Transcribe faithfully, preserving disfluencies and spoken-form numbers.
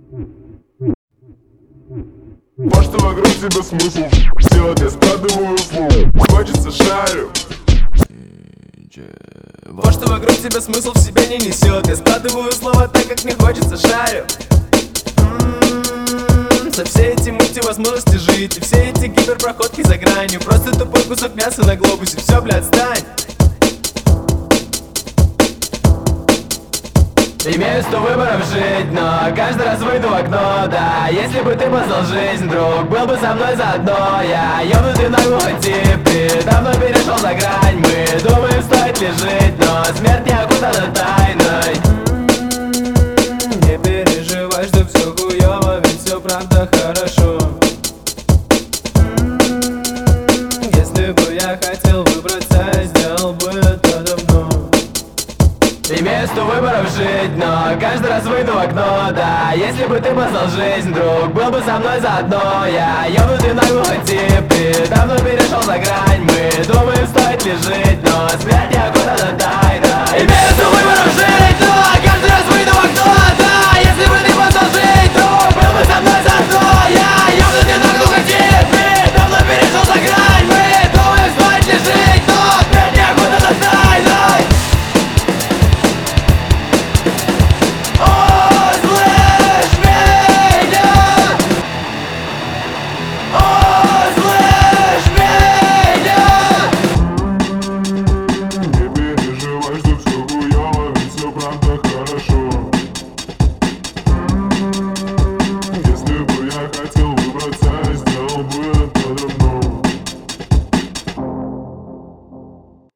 Может, вокруг тебя смысл делать, я складываю слово. Хочется шарю. Вот что вокруг тебя смысл в себе не несет. Я складываю слова так, как мне хочется, шарю. М-м-м, со все эти мультивозможности жить и все эти гиперпроходки за гранью. Просто тупой кусок мяса на глобусе. Все, блядь, стань. Имею сто выборов жить, но каждый раз выйду в окно, да. Если бы ты познал жизнь, друг, был бы со мной заодно. Я ёбнутый наглухо тип, ты давно перешел за грань. Мы думаем, стоит ли жить, но смерть не окутана тайной. М-м-м, не переживай, что все хуёво, ведь все правда хорошо. М-м-м, если бы я хотел выбраться, сделал бы это давно. Имею сто выборов жить, но каждый раз выйду в окно, да. Если бы ты познал жизнь, друг, был бы со мной заодно. Я ёбнутый наглухо тип, ты давно перешел за грань. Мы думаем, стоит ли жить, но смерть не окутана тайна. Имею сто выборов жить, но